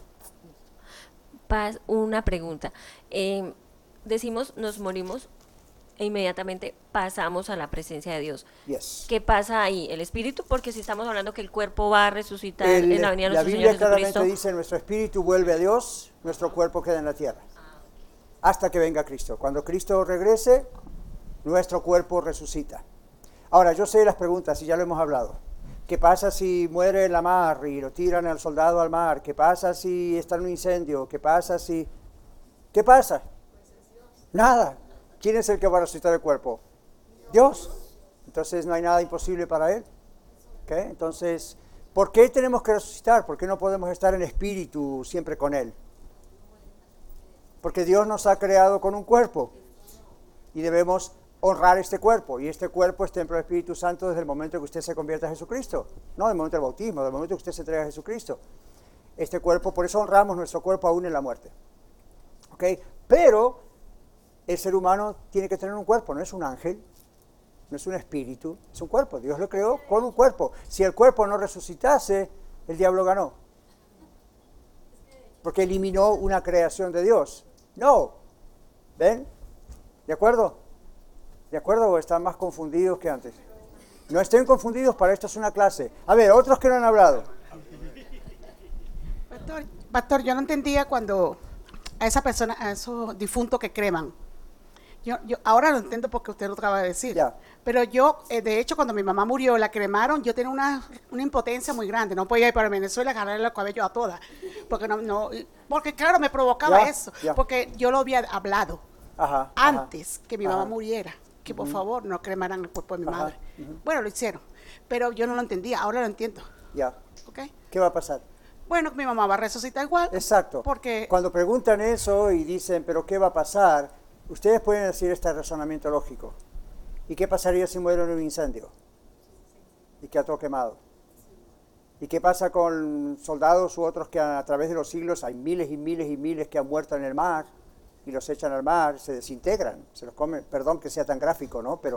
Una pregunta. Decimos, nos morimos e inmediatamente pasamos a la presencia de Dios. Yes. ¿Qué pasa ahí? ¿El espíritu? Porque si estamos hablando que el cuerpo va a resucitar en la venida de nuestro Señor Jesucristo. La Biblia claramente dice, nuestro espíritu vuelve a Dios, nuestro cuerpo queda en la tierra. Hasta que venga Cristo. Cuando Cristo regrese, nuestro cuerpo resucita. Ahora, yo sé las preguntas y ya lo hemos hablado. ¿Qué pasa si muere en la mar y lo tiran al soldado al mar? ¿Qué pasa si está en un incendio? ¿Qué pasa si...? ¿Qué pasa? Nada. ¿Quién es el que va a resucitar el cuerpo? Dios. Entonces no hay nada imposible para Él. ¿Okay? Entonces, ¿por qué tenemos que resucitar? ¿Por qué no podemos estar en espíritu siempre con Él? Porque Dios nos ha creado con un cuerpo y debemos honrar este cuerpo, y este cuerpo es templo del Espíritu Santo desde el momento que usted se convierta a Jesucristo, no del momento del bautismo, del momento que usted se entrega a Jesucristo. Este cuerpo, por eso honramos nuestro cuerpo aún en la muerte. ¿Ok? Pero el ser humano tiene que tener un cuerpo, no es un ángel, no es un espíritu, es un cuerpo. Dios lo creó con un cuerpo. Si el cuerpo no resucitase, el diablo ganó. Porque eliminó una creación de Dios. No. ¿Ven? ¿De acuerdo? ¿De acuerdo? ¿O están más confundidos que antes? No estén confundidos, para esto es una clase. A ver, otros que no han hablado. Pastor, yo no entendía cuando a esa persona, a esos difuntos que creman, Yo ahora lo entiendo porque usted lo acaba de decir. Ya. Pero yo, de hecho, cuando mi mamá murió, la cremaron, yo tenía una impotencia muy grande. No podía ir para Venezuela a agarrarle el cabello a todas. Porque claro, me provocaba eso. Porque yo lo había hablado antes que mi mamá muriera. Que por favor no cremaran el cuerpo de mi madre. Bueno, lo hicieron. Pero yo no lo entendía, ahora lo entiendo. Ya. ¿Okay? ¿Qué va a pasar? Bueno, mi mamá va a resucitar igual. Exacto. Porque cuando preguntan eso y dicen, ¿pero qué va a pasar? Ustedes pueden decir este razonamiento lógico. ¿Y qué pasaría si muere en un incendio? Y queda todo quemado. ¿Y qué pasa con soldados u otros que a través de los siglos hay miles y miles y miles que han muerto en el mar y los echan al mar, se desintegran, se los comen? Perdón que sea tan gráfico, ¿no? Pero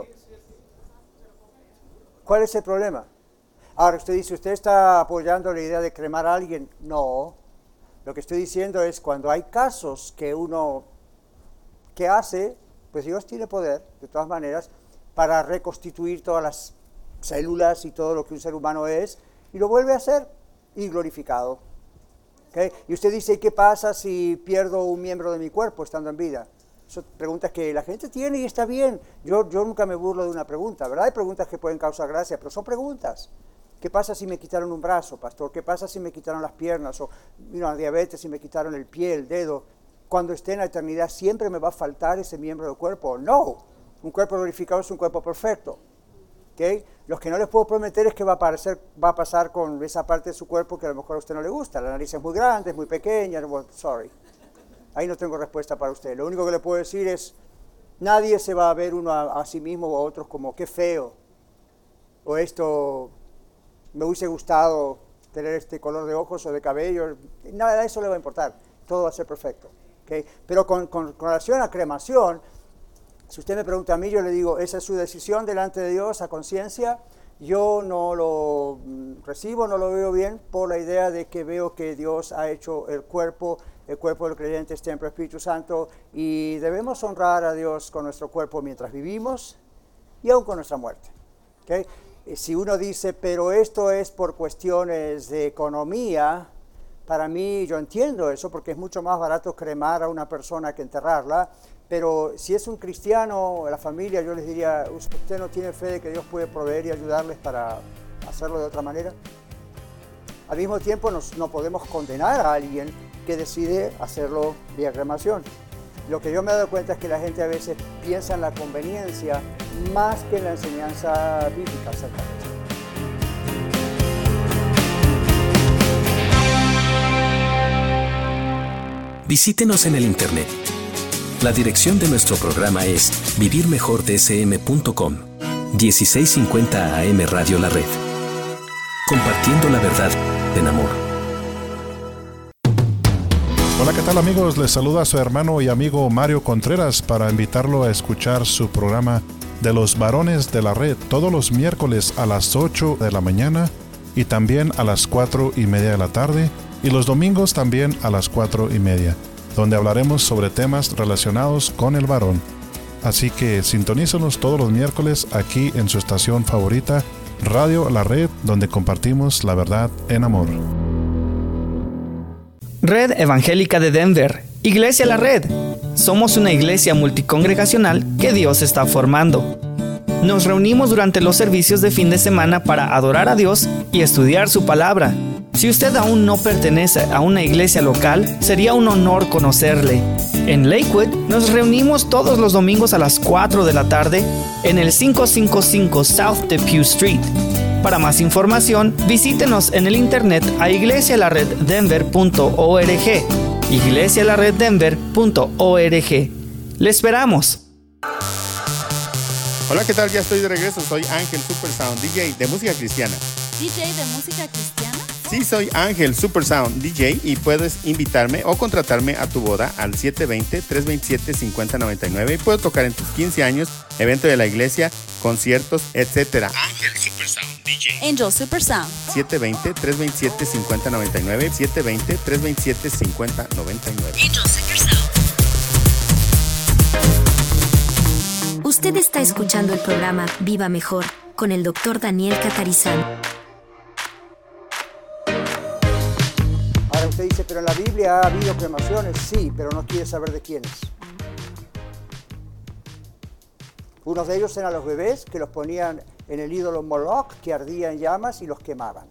¿cuál es el problema? Ahora, usted dice, ¿usted está apoyando la idea de cremar a alguien? No. Lo que estoy diciendo es cuando hay casos que uno, ¿qué hace? Pues Dios tiene poder, de todas maneras, para reconstituir todas las células y todo lo que un ser humano es, y lo vuelve a hacer y glorificado. ¿Okay? Y usted dice, ¿y qué pasa si pierdo un miembro de mi cuerpo estando en vida? Son preguntas que la gente tiene y está bien. Yo nunca me burlo de una pregunta, ¿verdad? Hay preguntas que pueden causar gracia, pero son preguntas. ¿Qué pasa si me quitaron un brazo, pastor? ¿Qué pasa si me quitaron las piernas? O diabetes, si me quitaron el pie, el dedo. Cuando esté en la eternidad, ¿siempre me va a faltar ese miembro del cuerpo? No. Un cuerpo glorificado es un cuerpo perfecto. ¿Okay? Lo que no les puedo prometer es que va a pasar con esa parte de su cuerpo que a lo mejor a usted no le gusta. La nariz es muy grande, es muy pequeña. Well, sorry. Ahí no tengo respuesta para usted. Lo único que le puedo decir es, nadie se va a ver uno a sí mismo o a otros como, qué feo. O esto, me hubiese gustado tener este color de ojos o de cabello. Nada de eso le va a importar. Todo va a ser perfecto. ¿Okay? Pero con relación a cremación, si usted me pregunta a mí, yo le digo, esa es su decisión delante de Dios, a conciencia. Yo no lo recibo, no lo veo bien por la idea de que veo que Dios ha hecho el cuerpo del creyente es templo del Espíritu Santo y debemos honrar a Dios con nuestro cuerpo mientras vivimos y aún con nuestra muerte. ¿Okay? Si uno dice, pero esto es por cuestiones de economía, para mí yo entiendo eso porque es mucho más barato cremar a una persona que enterrarla, pero si es un cristiano, la familia, yo les diría, ¿usted no tiene fe de que Dios puede proveer y ayudarles para hacerlo de otra manera? Al mismo tiempo no podemos condenar a alguien que decide hacerlo vía cremación. Lo que yo me he dado cuenta es que la gente a veces piensa en la conveniencia más que en la enseñanza bíblica acerca de esto. Visítenos en el internet. La dirección de nuestro programa es vivirmejordsm.com. 1650 AM Radio La Red. Compartiendo la verdad en amor. Hola, ¿qué tal amigos? Les saluda su hermano y amigo Mario Contreras para invitarlo a escuchar su programa de los varones de la red todos los miércoles a las 8 de la mañana y también a las 4:30 de la tarde y los domingos también a las 4:30, donde hablaremos sobre temas relacionados con el varón. Así que sintonícenos todos los miércoles aquí en su estación favorita, Radio La Red, donde compartimos la verdad en amor. Red Evangélica de Denver, Iglesia La Red. Somos una iglesia multicongregacional que Dios está formando. Nos reunimos durante los servicios de fin de semana para adorar a Dios y estudiar su palabra. Si usted aún no pertenece a una iglesia local, sería un honor conocerle. En Lakewood nos reunimos todos los domingos a las 4 de la tarde en el 555 South Depew Street. Para más información, visítenos en el internet a iglesialareddenver.org. iglesialareddenver.org. ¡Le esperamos! Hola, ¿qué tal? Ya estoy de regreso. Soy Ángel Supersound, DJ de música cristiana. ¿DJ de música cristiana? Sí, soy Ángel Supersound, DJ, y puedes invitarme o contratarme a tu boda al 720-327-5099 y puedo tocar en tus 15 años, evento de la iglesia, conciertos, etc. Ángel Supersound, DJ. Angel Supersound. 720-327-5099, 720-327-5099. Angel Supersound. Usted está escuchando el programa Viva Mejor con el Dr. Daniel Catarizano. Ahora usted dice, pero en la Biblia ha habido cremaciones, sí, pero no quiere saber de quiénes. Unos de ellos eran los bebés que los ponían en el ídolo Moloch, que ardía en llamas y los quemaban.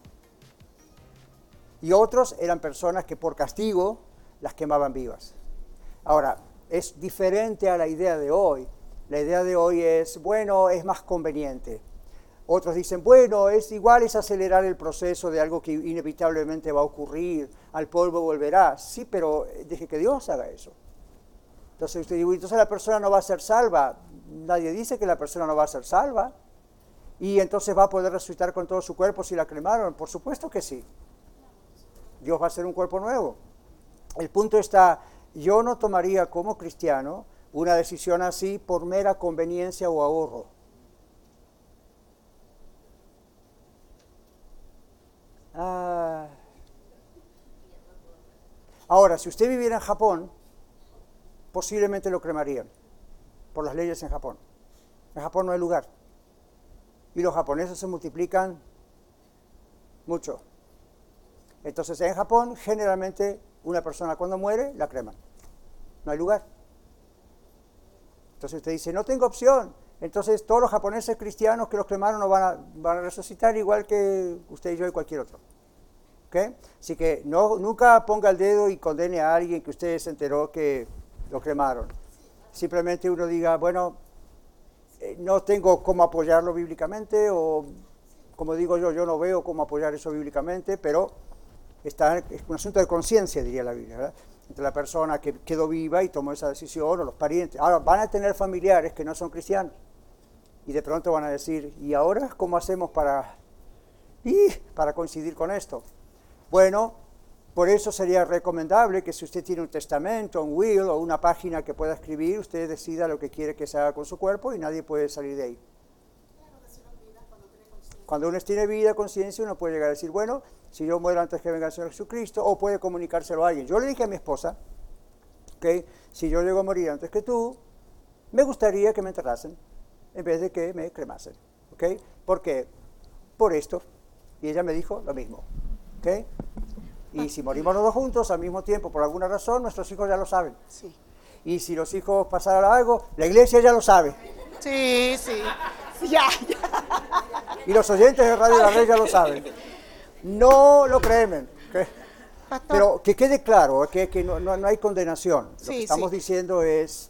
Y otros eran personas que por castigo las quemaban vivas. Ahora, es diferente a la idea de hoy. La idea de hoy es, bueno, es más conveniente. Otros dicen, bueno, es acelerar el proceso de algo que inevitablemente va a ocurrir, al polvo volverá. Sí, pero deje que Dios haga eso. Entonces usted dice, entonces la persona no va a ser salva. Nadie dice que la persona no va a ser salva. Y entonces va a poder resucitar con todo su cuerpo si la cremaron. Por supuesto que sí. Dios va a hacer un cuerpo nuevo. El punto está, yo no tomaría como cristiano una decisión así por mera conveniencia o ahorro. Ahora, si usted viviera en Japón, posiblemente lo cremarían, por las leyes en Japón. En Japón no hay lugar. Y los japoneses se multiplican mucho. Entonces, en Japón, generalmente, una persona cuando muere, la creman. No hay lugar. Entonces usted dice, no tengo opción. Entonces todos los japoneses cristianos que los cremaron no van a resucitar igual que usted y yo y cualquier otro. ¿Okay? Así que nunca ponga el dedo y condene a alguien que usted se enteró que lo cremaron. Simplemente uno diga, bueno, no tengo cómo apoyarlo bíblicamente, o como digo yo no veo cómo apoyar eso bíblicamente, pero es un asunto de conciencia, diría la Biblia, ¿verdad? Entre la persona que quedó viva y tomó esa decisión, o los parientes. Ahora, van a tener familiares que no son cristianos, y de pronto van a decir, ¿y ahora cómo hacemos para coincidir con esto? Bueno, por eso sería recomendable que si usted tiene un testamento, un will o una página que pueda escribir, usted decida lo que quiere que se haga con su cuerpo y nadie puede salir de ahí. Cuando uno tiene vida, conciencia, uno puede llegar a decir, bueno, si yo muero antes que venga el Señor Jesucristo, o puede comunicárselo a alguien. Yo le dije a mi esposa, que si yo llego a morir antes que tú, me gustaría que me enterrasen, en vez de que me cremasen. ¿Okay? ¿Por qué? Por esto. Y ella me dijo lo mismo. ¿Okay? Y si morimos los dos juntos al mismo tiempo, por alguna razón, nuestros hijos ya lo saben. Sí. Y si los hijos pasaran algo, la iglesia ya lo sabe. Sí. Ya. Y los oyentes de Radio La Red ya lo saben. No lo cremen. ¿Okay? Pero que quede claro que no hay condenación. Lo que estamos diciendo es,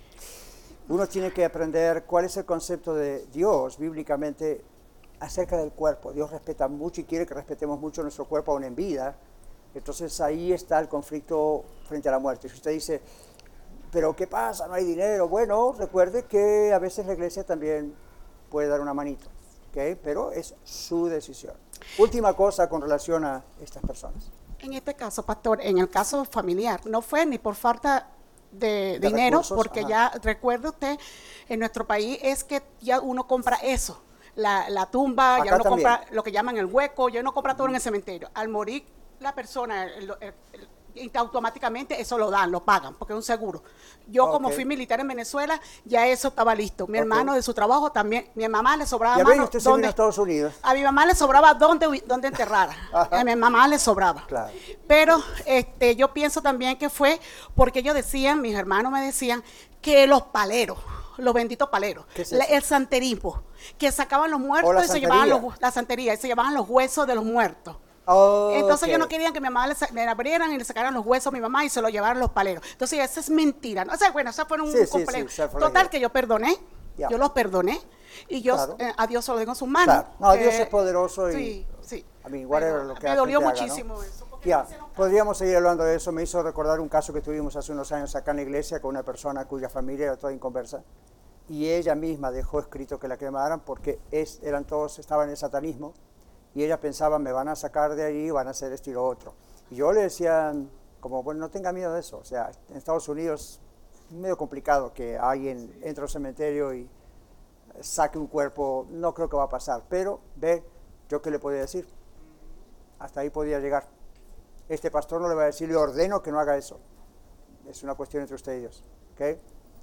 uno tiene que aprender cuál es el concepto de Dios bíblicamente acerca del cuerpo. Dios respeta mucho y quiere que respetemos mucho nuestro cuerpo aún en vida. Entonces ahí está el conflicto frente a la muerte. Si usted dice, pero ¿qué pasa? No hay dinero. Bueno, recuerde que a veces la iglesia también puede dar una manito, ¿okay? Pero es su decisión. Última cosa con relación a estas personas. En este caso, pastor, en el caso familiar, no fue ni por falta de dinero, recursos, porque ya recuerde usted, en nuestro país es que ya uno compra eso, la tumba, acá ya uno también compra lo que llaman el hueco, ya uno compra todo en el cementerio. Al morir la persona, automáticamente eso lo dan, lo pagan, porque es un seguro. Yo como fui militar en Venezuela, ya eso estaba listo. Mi hermano de su trabajo también, mi mamá le sobraba mano. Usted se vino a Estados Unidos. A mi mamá le sobraba dónde enterrara. A mi mamá le sobraba. Claro. Pero yo pienso también que fue porque ellos decían, mis hermanos me decían, que los paleros, los benditos paleros, ¿qué es eso? El santerismo, que sacaban los muertos y se llevaban la santería, y se llevaban los huesos de los muertos. Entonces ellos no querían que mi mamá le abrieran y le sacaran los huesos a mi mamá y se lo llevaran los paleros. Entonces esa es mentira, ¿no? O sea, bueno, eso fue un complejo. Total, que yo perdoné, yo los perdoné y yo a Dios se lo dejo en sus manos. Claro. No, Dios es poderoso y a mí lo que me dolió muchísimo eso. Podríamos seguir hablando de eso. Me hizo recordar un caso que tuvimos hace unos años acá en la iglesia con una persona cuya familia era toda inconversa y ella misma dejó escrito que la quemaran porque estaban en el satanismo. Y ella pensaba, me van a sacar de ahí, van a hacer esto y lo otro. Y yo le decía, como, bueno, no tenga miedo de eso. O sea, en Estados Unidos es medio complicado que alguien entre al cementerio y saque un cuerpo. No creo que va a pasar. Pero, ¿yo qué le podía decir? Hasta ahí podía llegar. Este pastor no le va a decir, le ordeno que no haga eso. Es una cuestión entre usted y Dios. ¿Okay?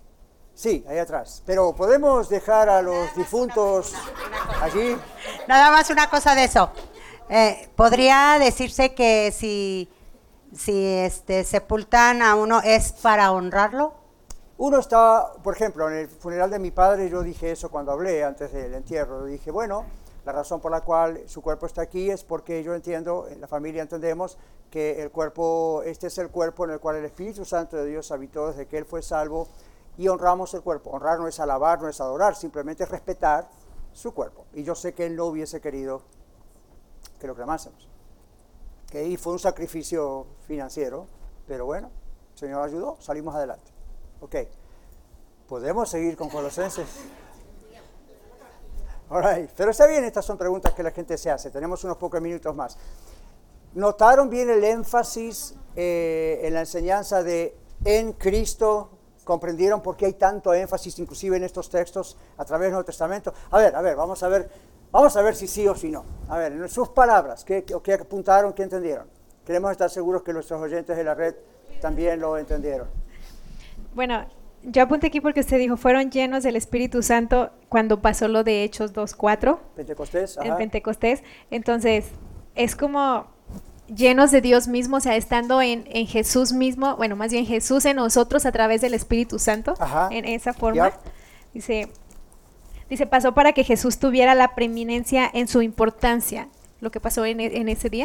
Sí, ahí atrás. Pero podemos dejar a los difuntos allí. Nada más una cosa de eso. ¿Podría decirse que si sepultan a uno es para honrarlo? Uno está, por ejemplo, en el funeral de mi padre, yo dije eso cuando hablé antes del entierro. Yo dije, bueno, la razón por la cual su cuerpo está aquí es porque yo entiendo, en la familia entendemos que el cuerpo, este es el cuerpo en el cual el Espíritu Santo de Dios habitó desde que Él fue salvo, y honramos el cuerpo. Honrar no es alabar, no es adorar, simplemente es respetar su cuerpo. Y yo sé que Él no hubiese querido que lo cremásemos. Y fue un sacrificio financiero, pero bueno, el Señor ayudó, salimos adelante. Ok, ¿podemos seguir con Colosenses? All right. Pero está bien, estas son preguntas que la gente se hace. Tenemos unos pocos minutos más. ¿Notaron bien el énfasis en la enseñanza de en Cristo? ¿Comprendieron por qué hay tanto énfasis inclusive en estos textos a través del Nuevo Testamento? A ver, vamos a ver si sí o si no. A ver, en sus palabras, ¿qué apuntaron, qué entendieron? Queremos estar seguros que nuestros oyentes de la red también lo entendieron. Bueno, yo apunté aquí porque usted dijo, fueron llenos del Espíritu Santo cuando pasó lo de Hechos 2:4. Pentecostés, ajá. En Pentecostés. Entonces, es como llenos de Dios mismo, o sea, estando en Jesús mismo, bueno, más bien Jesús en nosotros a través del Espíritu Santo, ajá, en esa forma. Dice, pasó para que Jesús tuviera la preeminencia en su importancia, lo que pasó en ese día.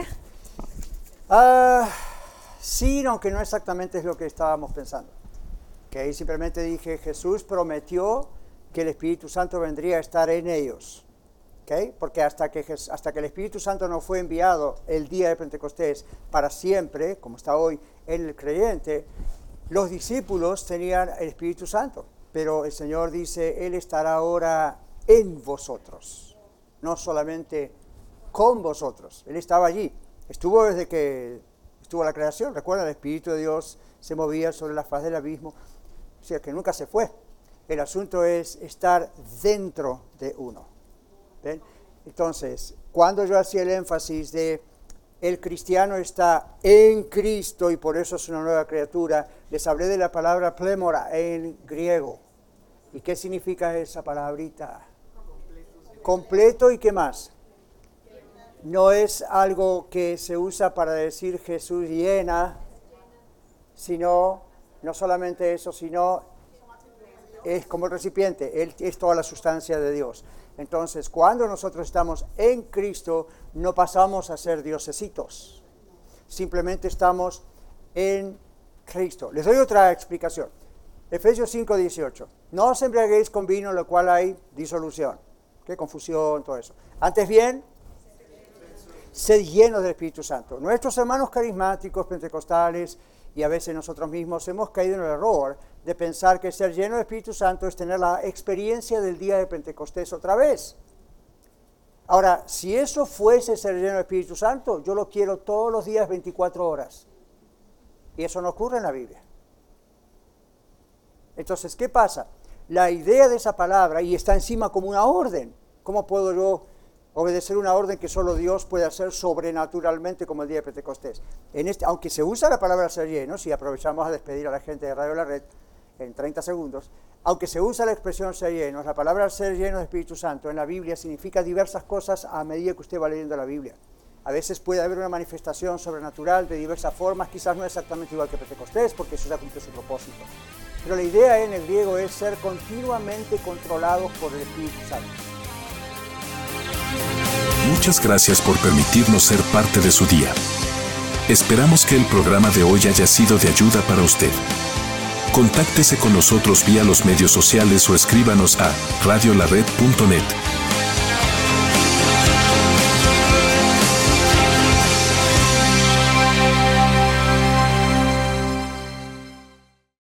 Sí, aunque no exactamente es lo que estábamos pensando. Okay, simplemente dije, Jesús prometió que el Espíritu Santo vendría a estar en ellos. Okay, porque hasta que el Espíritu Santo no fue enviado el día de Pentecostés para siempre, como está hoy en el creyente, los discípulos tenían el Espíritu Santo. Pero el Señor dice, Él estará ahora en vosotros, no solamente con vosotros. Él estaba allí, estuvo desde que estuvo la creación. Recuerda, el Espíritu de Dios se movía sobre la faz del abismo, o sea que nunca se fue. El asunto es estar dentro de uno. ¿Ven? Entonces, cuando yo hacía el énfasis de el cristiano está en Cristo y por eso es una nueva criatura, les hablé de la palabra plémora en griego. ¿Y qué significa esa palabrita? Completo. ¿Y qué más? No es algo que se usa para decir Jesús llena, sino, no solamente eso, sino es como el recipiente, Él es toda la sustancia de Dios. Entonces, cuando nosotros estamos en Cristo, no pasamos a ser diosesitos, simplemente estamos en Cristo. Les doy otra explicación. Efesios 5:18. No os embriaguéis con vino, en lo cual hay disolución. ¿Qué confusión, todo eso? Antes bien, sed llenos del Espíritu Santo. Nuestros hermanos carismáticos, pentecostales y a veces nosotros mismos hemos caído en el error de pensar que ser lleno del Espíritu Santo es tener la experiencia del día de Pentecostés otra vez. Ahora, si eso fuese ser lleno del Espíritu Santo, yo lo quiero todos los días 24 horas. Y eso no ocurre en la Biblia. Entonces, ¿qué pasa? La idea de esa palabra, y está encima como una orden. ¿Cómo puedo yo obedecer una orden que solo Dios puede hacer sobrenaturalmente como el día de Pentecostés? Aunque se usa la palabra ser llenos, y aprovechamos a despedir a la gente de Radio La Red en 30 segundos, aunque se usa la expresión ser llenos, la palabra ser lleno del Espíritu Santo en la Biblia significa diversas cosas a medida que usted va leyendo la Biblia. A veces puede haber una manifestación sobrenatural de diversas formas, quizás no exactamente igual que Pentecostés, porque eso ya cumple su propósito. Pero la idea en el griego es ser continuamente controlados por el Espíritu Santo. Muchas gracias por permitirnos ser parte de su día. Esperamos que el programa de hoy haya sido de ayuda para usted. Contáctese con nosotros vía los medios sociales o escríbanos a radiolared.net.